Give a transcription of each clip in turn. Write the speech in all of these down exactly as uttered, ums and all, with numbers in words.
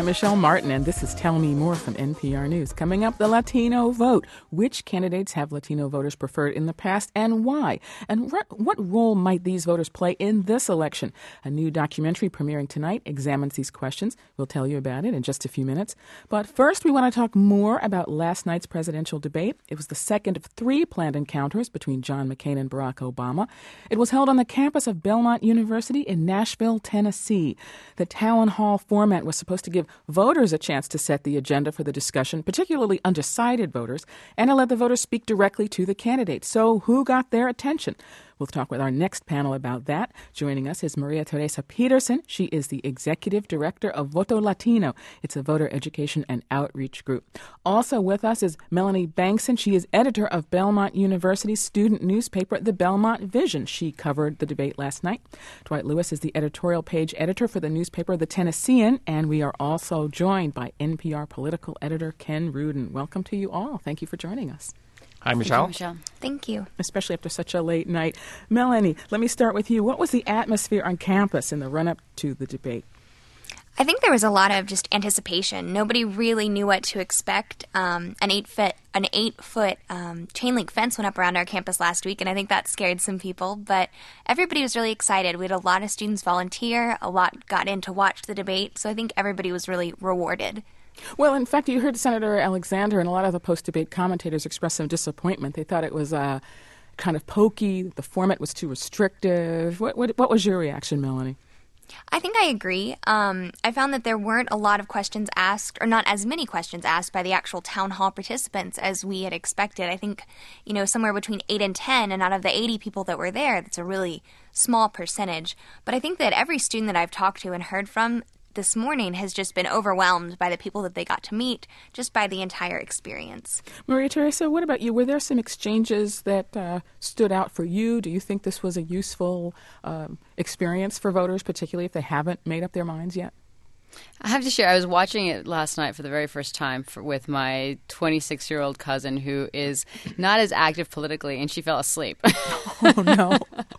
I'm Michelle Martin, and this is Tell Me More from N P R News. Coming up, the Latino vote. Which candidates have Latino voters preferred in the past, and why? And what role might these voters play in this election? A new documentary premiering tonight examines these questions. We'll tell you about it in just a few minutes. But first, we want to talk more about last night's presidential debate. It was the second of three planned encounters between John McCain and Barack Obama. It was held on the campus of Belmont University in Nashville, Tennessee. The town hall format was supposed to give voters a chance to set the agenda for the discussion, particularly undecided voters, and to let the voters speak directly to the candidates. So who got their attention? We'll talk with our next panel about that. Joining us is Maria Teresa Peterson. She is the executive director of Voto Latino. It's a voter education and outreach group. Also with us is Melanie Bankson. She is editor of Belmont University's student newspaper, The Belmont Vision. She covered the debate last night. Dwight Lewis is the editorial page editor for the newspaper The Tennessean, and we are also joined by N P R political editor Ken Rudin. Welcome to you all. Thank you for joining us. Hi, Michelle. Thank you, Michelle. Thank you. Especially after such a late night. Melanie, let me start with you. What was the atmosphere on campus in the run-up to the debate? I think there was a lot of just anticipation. Nobody really knew what to expect. Um, an eight-foot an eight-foot um, chain link fence went up around our campus last week, and I think that scared some people. But everybody was really excited. We had a lot of students volunteer. A lot got in to watch the debate. So I think everybody was really rewarded. Well, in fact, you heard Senator Alexander and a lot of the post-debate commentators express some disappointment. They thought it was uh, kind of pokey. The format was too restrictive. What, what, what was your reaction, Melanie? I think I agree. Um, I found that there weren't a lot of questions asked, or not as many questions asked by the actual town hall participants as we had expected. I think, you know, somewhere between eight and ten, and out of the eighty people that were there, that's a really small percentage. But I think that every student that I've talked to and heard from this morning has just been overwhelmed by the people that they got to meet, just by the entire experience. Maria Teresa, what about you? Were there some exchanges that uh, stood out for you? Do you think this was a useful um, experience for voters, particularly if they haven't made up their minds yet? I have to share, I was watching it last night for the very first time for, with my twenty-six-year-old cousin who is not as active politically, and she fell asleep. Oh, no.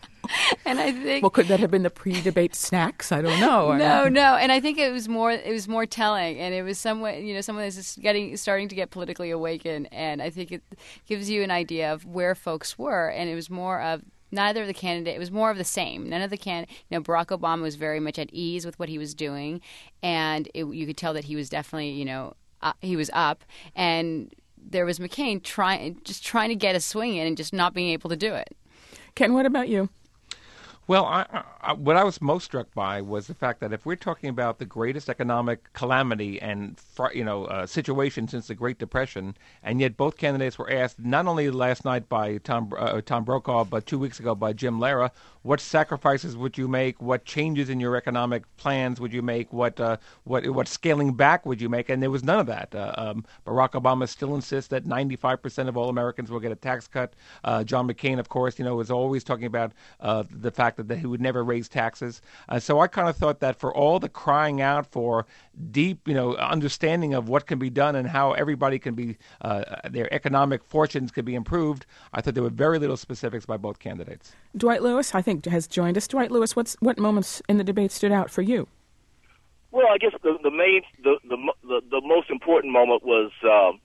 And I think, well, could that have been the pre-debate snacks? I don't know. No, no, and I think it was more. It was more telling, and it was someone, you know, someone that's just getting, starting to get politically awakened, and I think it gives you an idea of where folks were, and it was more of neither of the candidate. It was more of the same. None of the can. You know, Barack Obama was very much at ease with what he was doing, and it, you could tell that he was definitely, you know, uh, he was up, and there was McCain trying, just trying to get a swing in and just not being able to do it. Ken, what about you? Well, I, I, what I was most struck by was the fact that if we're talking about the greatest economic calamity and you know uh, situation since the Great Depression, and yet both candidates were asked not only last night by Tom uh, Tom Brokaw, but two weeks ago by Jim Lehrer, what sacrifices would you make? What changes in your economic plans would you make? What uh, what what scaling back would you make? And there was none of that. Uh, um, Barack Obama still insists that ninety-five percent of all Americans will get a tax cut. Uh, John McCain, of course, you know, was always talking about uh, the fact that he would never raise taxes. Uh, so I kind of thought that for all the crying out for deep, you know, understanding of what can be done and how everybody can be, uh, their economic fortunes could be improved, I thought there were very little specifics by both candidates. Dwight Lewis, I think, has joined us. Dwight Lewis, what's what moments in the debate stood out for you? Well, I guess the, the main, the, the the the most important moment was uh,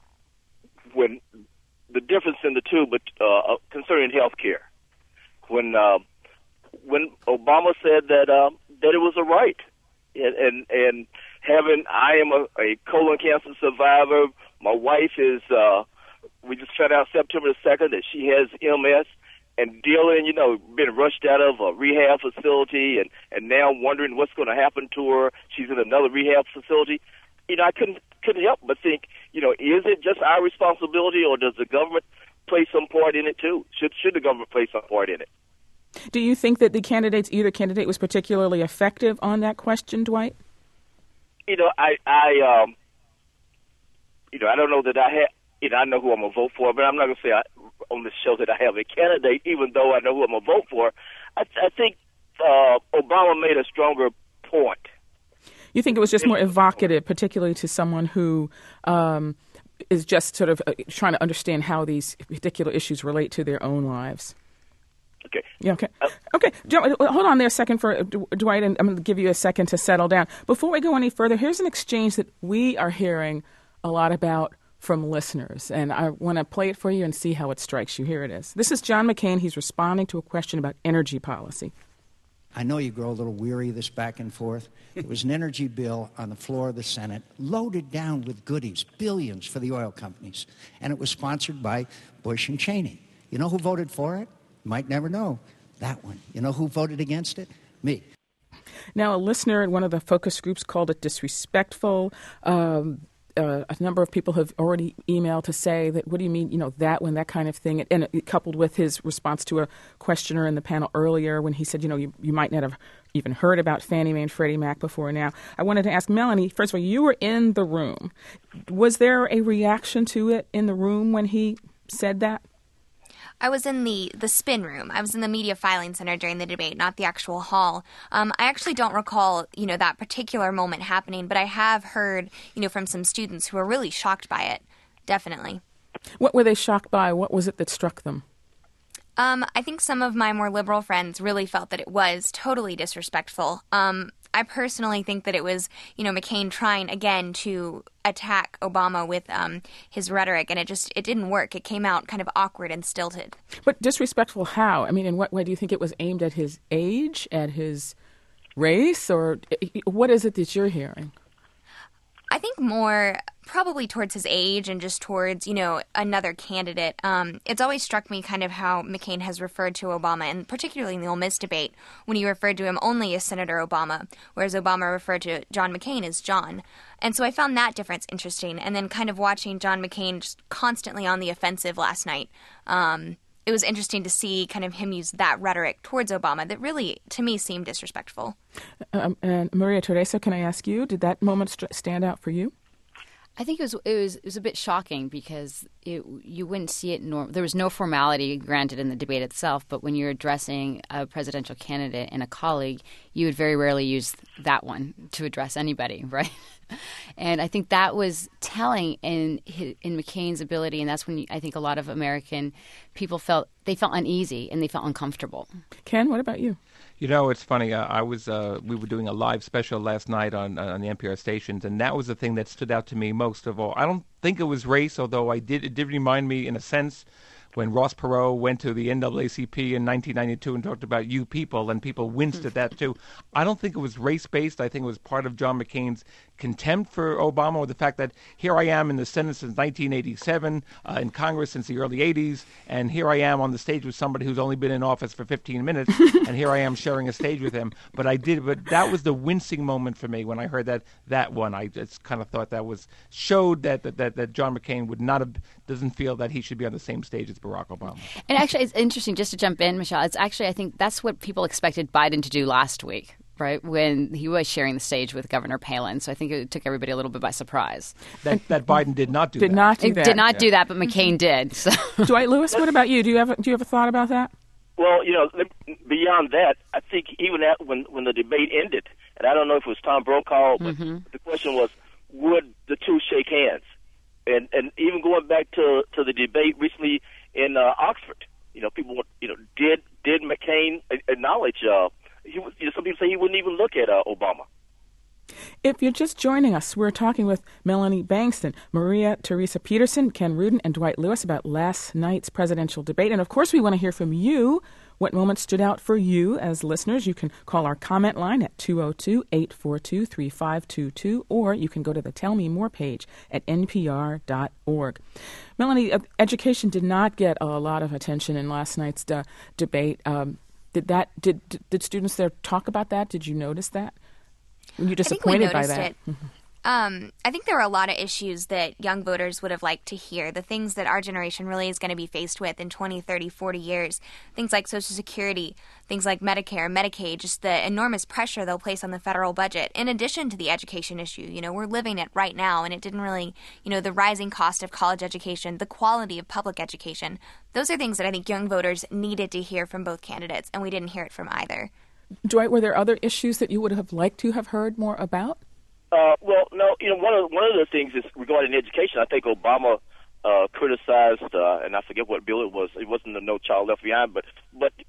when the difference in the two, but uh, concerning health care. When uh, when Obama said that uh, that it was a right, and and, and having I am a, a colon cancer survivor. My wife is. Uh, we just found out September the second that she has M S, and dealing, you know, being rushed out of a rehab facility, and and now wondering what's going to happen to her. She's in another rehab facility. You know, I couldn't couldn't help but think, you know, is it just our responsibility, or does the government play some part in it too? Should should the government play some part in it? Do you think that the candidates, either candidate, was particularly effective on that question, Dwight? You know, I, I, um, you know, I don't know that I have. You know, I know who I'm gonna vote for, but I'm not gonna say I, on this show that I have a candidate, even though I know who I'm gonna vote for. I, I think uh, Obama made a stronger point. You think it was just more evocative, particularly to someone who um, is just sort of uh, trying to understand how these particular issues relate to their own lives? Okay. Yeah, okay. Okay. Do- Hold on there a second for Dwight, and I'm going to give you a second to settle down. Before we go any further, here's an exchange that we are hearing a lot about from listeners, and I want to play it for you and see how it strikes you. Here it is. This is John McCain. He's responding to a question about energy policy. I know you grow a little weary of this back and forth. It was an energy bill on the floor of the Senate, loaded down with goodies, billions for the oil companies, and it was sponsored by Bush and Cheney. You know who voted for it? You might never know. That one. You know who voted against it? Me. Now, a listener in one of the focus groups called it disrespectful. Um, Uh, a number of people have already emailed to say that, what do you mean, you know, that one, that kind of thing, and, and it, coupled with his response to a questioner in the panel earlier when he said, you know, you, you might not have even heard about Fannie Mae and Freddie Mac before now. I wanted to ask Melanie, first of all, you were in the room. Was there a reaction to it in the room when he said that? I was in the, the spin room. I was in the media filing center during the debate, not the actual hall. Um, I actually don't recall, you know, that particular moment happening, but I have heard, you know, from some students who were really shocked by it. Definitely. What were they shocked by? What was it that struck them? Um, I think some of my more liberal friends really felt that it was totally disrespectful. Um, I personally think that it was, you know, McCain trying again to attack Obama with um, his rhetoric, and it just it didn't work. It came out kind of awkward and stilted. But disrespectful how? I mean, in what way do you think it was aimed at his age, at his race, or what is it that you're hearing? I think more probably towards his age and just towards, you know, another candidate. Um, it's always struck me kind of how McCain has referred to Obama, and particularly in the Ole Miss debate, when he referred to him only as Senator Obama, whereas Obama referred to John McCain as John. And so I found that difference interesting. And then kind of watching John McCain just constantly on the offensive last night, um, it was interesting to see kind of him use that rhetoric towards Obama that really, to me, seemed disrespectful. Um, and Maria Teresa, can I ask you, did that moment st- stand out for you? I think it was it was it was a bit shocking because it, you wouldn't see it norm. There was no formality granted in the debate itself, but when you're addressing a presidential candidate and a colleague, you would very rarely use that one to address anybody, right? And I think that was telling in in McCain's ability, and that's when I think a lot of American people felt they felt uneasy and they felt uncomfortable. Ken, what about you? You know, it's funny. Uh, I was uh, we were doing a live special last night on uh, on the N P R stations, and that was the thing that stood out to me most of all. I don't think it was race, although I did. It did remind me, in a sense, when Ross Perot went to the N double A C P in nineteen ninety-two and talked about you people, and people winced at that too. I don't think it was race-based. I think it was part of John McCain's contempt for Obama, or the fact that here I am in the Senate since nineteen eighty-seven, uh, in Congress since the early eighties, and here I am on the stage with somebody who's only been in office for fifteen minutes, and here I am sharing a stage with him. But I did, but that was the wincing moment for me when I heard that that one. I just kind of thought that was showed that that that, that John McCain would not have doesn't feel that he should be on the same stage as Barack Obama. And actually, it's interesting, just to jump in, Michelle, it's actually, I think that's what people expected Biden to do last week, right, when he was sharing the stage with Governor Palin. So I think it took everybody a little bit by surprise. That that Biden did not do did that. Not do it that. did not yeah. do that, but McCain did. So. Dwight Lewis, what about you? Do you have a, do you have a thought about that? Well, you know, beyond that, I think even at, when when the debate ended, and I don't know if it was Tom Brokaw, but mm-hmm. the question was, would the two shake hands? And and even going back to to the debate recently in uh, Oxford, you know, people, you know, did did McCain acknowledge? Uh, he was, you know, some people say he wouldn't even look at uh, Obama. If you're just joining us, we're talking with Melanie Bankston, Maria Teresa Peterson, Ken Rudin, and Dwight Lewis about last night's presidential debate. And, of course, we want to hear from you. What moments stood out for you as listeners? You can call our comment line at two oh two, eight four two, three five two two, or you can go to the Tell Me More page at n p r dot org. Melanie, uh, education did not get a lot of attention in last night's uh, debate. Um, did that? Did did students there talk about that? Did you notice that? Were you disappointed I think we by noticed that? It. Um, I think there were a lot of issues that young voters would have liked to hear, the things that our generation really is going to be faced with in twenty, thirty, forty years, things like Social Security, things like Medicare, Medicaid, just the enormous pressure they'll place on the federal budget, in addition to the education issue. You know, we're living it right now, and it didn't really, you know, the rising cost of college education, the quality of public education. Those are things that I think young voters needed to hear from both candidates, and we didn't hear it from either. Dwight, were there other issues that you would have liked to have heard more about? Uh, well, no. You know, one of one of the things is regarding education. I think Obama uh, criticized, uh, and I forget what bill it was. It wasn't the No Child Left Behind, but but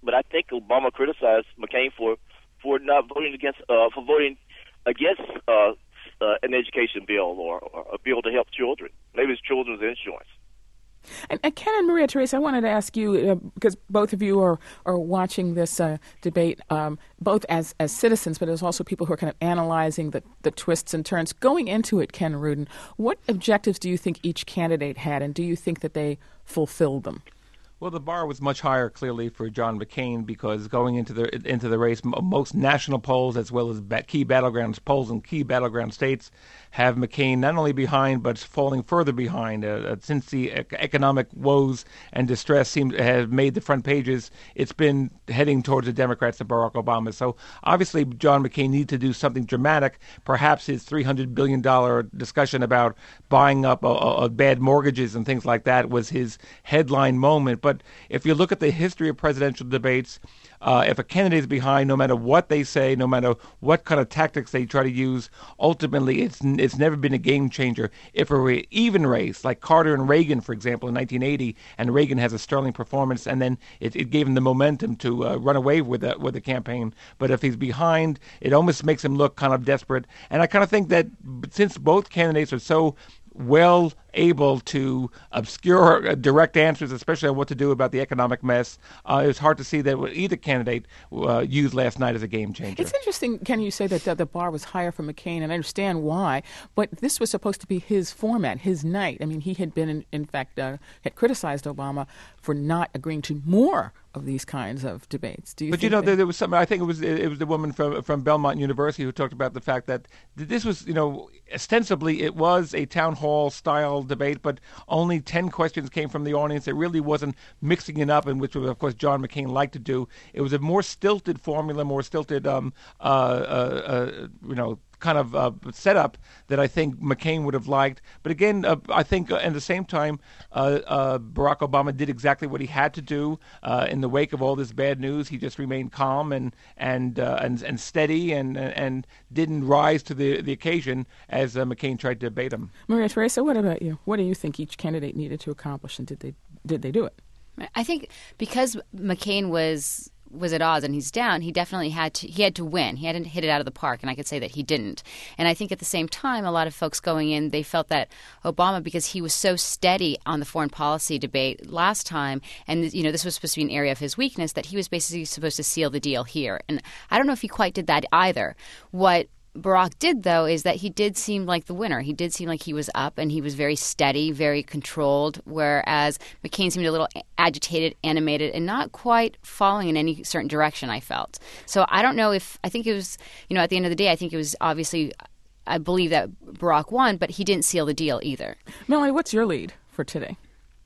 but I think Obama criticized McCain for for not voting against uh, for voting against uh, uh, an education bill or, or a bill to help children. Maybe it's children's insurance. And, and Ken and Maria Teresa, I wanted to ask you, uh, because both of you are, are watching this uh, debate, um, both as, as citizens, but as also people who are kind of analyzing the, the twists and turns. Going into it, Ken Rudin, what objectives do you think each candidate had, and do you think that they fulfilled them? Well, the bar was much higher, clearly, for John McCain, because going into the into the race, most national polls as well as key battleground polls in key battleground states have McCain not only behind but falling further behind. Uh, since the economic woes and distress seem to have made the front pages, it's been heading towards the Democrats and Barack Obama. So obviously, John McCain needed to do something dramatic. Perhaps his three hundred billion dollars discussion about buying up uh, uh, bad mortgages and things like that was his headline moment. But if you look at the history of presidential debates, uh, if a candidate is behind, no matter what they say, no matter what kind of tactics they try to use, ultimately it's it's never been a game changer. If a re- even race, like Carter and Reagan, for example, in nineteen eighty, and Reagan has a sterling performance, and then it, it gave him the momentum to uh, run away with the, with the campaign. But if he's behind, it almost makes him look kind of desperate. And I kind of think that since both candidates are so well able to obscure direct answers, especially on what to do about the economic mess, uh, it's hard to see that either candidate uh, used last night as a game changer. It's interesting, Ken, you say that the, the bar was higher for McCain, and I understand why, but this was supposed to be his format, his night. I mean, he had been, in, in fact, uh, had criticized Obama for not agreeing to more of these kinds of debates. Do you but think you know, that- there, there was something. I think it was it was the woman from from Belmont University who talked about the fact that this was, you know, ostensibly it was a town hall style debate, but only ten questions came from the audience. It really wasn't mixing it up, and which of course John McCain liked to do. It was a more stilted formula, more stilted, um, uh, uh, uh, you know. kind of uh, setup that I think McCain would have liked. But again, uh, I think uh, at the same time, uh, uh, Barack Obama did exactly what he had to do uh, in the wake of all this bad news. He just remained calm and and uh, and, and steady and and didn't rise to the, the occasion as uh, McCain tried to debate him. Maria Teresa, what about you? What do you think each candidate needed to accomplish, and did they did they do it? I think because McCain was was at odds and he's down, he definitely had to he had to win. He hadn't hit it out of the park, and I could say that he didn't. And I think at the same time, a lot of folks going in, they felt that Obama, because he was so steady on the foreign policy debate last time, and you know this was supposed to be an area of his weakness, that he was basically supposed to seal the deal here. And I don't know if he quite did that either. What Barack did, though, is that he did seem like the winner. He did seem like he was up, and he was very steady, very controlled, whereas McCain seemed a little agitated, animated, and not quite falling in any certain direction, I felt. So I don't know if – I think it was – you know, at the end of the day, I think it was obviously – I believe that Barack won, but he didn't seal the deal either. Melanie, what's your lead for today?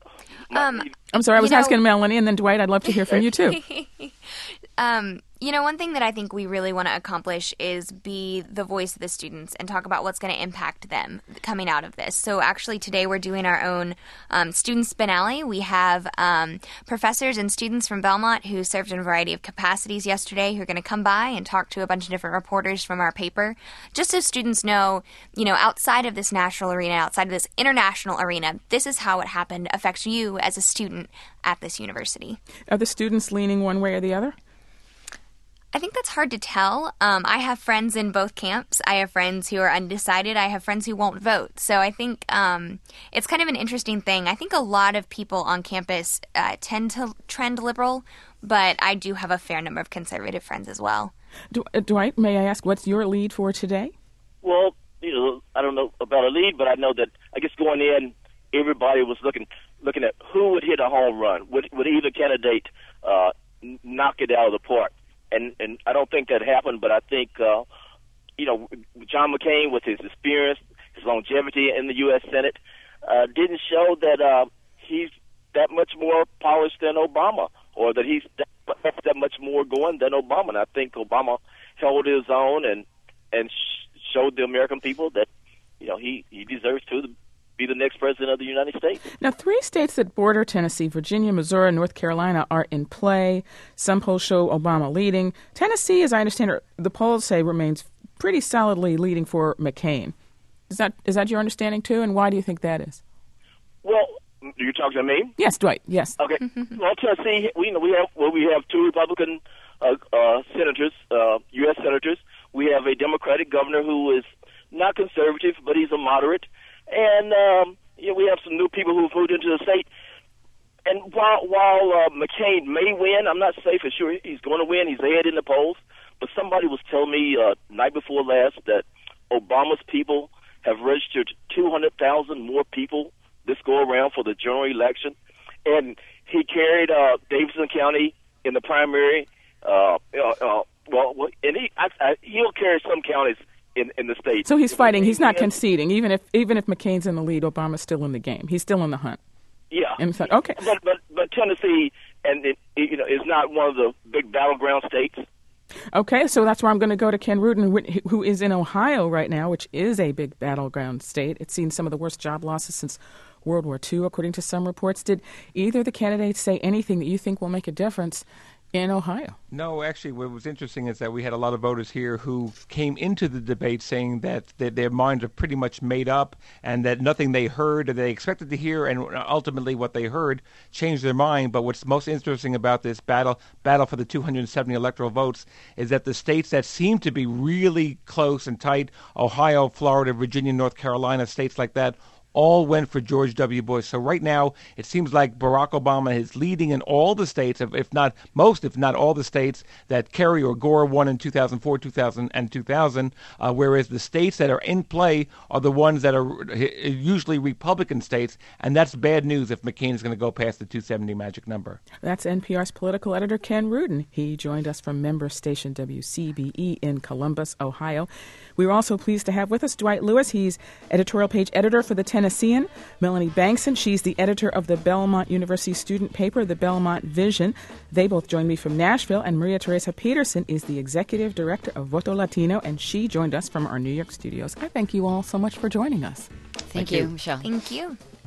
Um, I'm sorry, I was you know, asking Melanie, and then Dwight, I'd love to hear from you, too. Um, you know, one thing that I think we really want to accomplish is be the voice of the students and talk about what's going to impact them coming out of this. So actually today we're doing our own um, student spinale. We have um, professors and students from Belmont who served in a variety of capacities yesterday who are going to come by and talk to a bunch of different reporters from our paper, just so students know, you know, outside of this national arena, outside of this international arena, this is how it happened affects you as a student at this university. Are the students leaning one way or the other? I think that's hard to tell. Um, I have friends in both camps. I have friends who are undecided. I have friends who won't vote. So I think um, it's kind of an interesting thing. I think a lot of people on campus uh, tend to trend liberal, but I do have a fair number of conservative friends as well. Du- uh, Dwight, may I ask, what's your lead for today? Well, you know, I don't know about a lead, but I know that I guess going in, everybody was looking looking at who would hit a home run. Would, would either candidate uh, knock it out of the park? And and I don't think that happened, but I think, uh, you know, John McCain, with his experience, his longevity in the U S Senate, uh, didn't show that uh, he's that much more polished than Obama, or that he's that, that much more going than Obama. And I think Obama held his own and and sh- showed the American people that, you know, he, he deserves to be the next president of the United States. Now, three states that border Tennessee, Virginia, Missouri, and North Carolina, are in play. Some polls show Obama leading. Tennessee, as I understand it, the polls say remains pretty solidly leading for McCain. Is that is that your understanding, too? And why do you think that is? Well, You talking to me? Yes, Dwight. Yes. Okay. Well, Tennessee, we you know we have well, we have two Republican uh, uh, senators, uh, U S senators. We have a Democratic governor who is not conservative, but he's a moderate, and um, you know, we have some new people who've moved into the state. And while while uh, McCain may win, I'm not saying for sure he's going to win. He's ahead in the polls. But somebody was telling me uh, night before last that Obama's people have registered two hundred thousand more people this go around for the general election, and he carried uh, Davidson County in the primary. Uh, uh, uh, well, and he I, I, he'll carry some counties in, in the state. So he's fighting. He's not Yeah. conceding. Even if even if McCain's in the lead, Obama's still in the game. He's still in the hunt. Yeah. In fact, okay. But but but Tennessee and it, you know is not one of the big battleground states. Okay, so that's where I'm going to go to Ken Rudin, wh- who is in Ohio right now, which is a big battleground state. It's seen some of the worst job losses since World War Two, according to some reports. Did either of the candidates say anything that you think will make a difference in Ohio? No, actually, what was interesting is that we had a lot of voters here who came into the debate saying that, that their minds are pretty much made up and that nothing they heard or they expected to hear and ultimately what they heard changed their mind. But what's most interesting about this battle battle for the two hundred seventy electoral votes is that the states that seem to be really close and tight, Ohio, Florida, Virginia, North Carolina, states like that, all went for George W. Bush. So right now, it seems like Barack Obama is leading in all the states, if not most, if not all the states that Kerry or Gore won in two thousand four, two thousand, and two thousand, uh, whereas the states that are in play are the ones that are usually Republican states, and that's bad news if McCain is going to go past the two seventy magic number. That's N P R's political editor, Ken Rudin. He joined us from member station W C B E in Columbus, Ohio. We were also pleased to have with us Dwight Lewis. He's editorial page editor for the Tennessean. Melanie Bankson, she's the editor of the Belmont University student paper, The Belmont Vision. They both joined me from Nashville, and Maria Teresa Peterson is the executive director of Voto Latino, and she joined us from our New York studios. I thank you all so much for joining us. Thank, Thank you, you. Michelle. Thank you.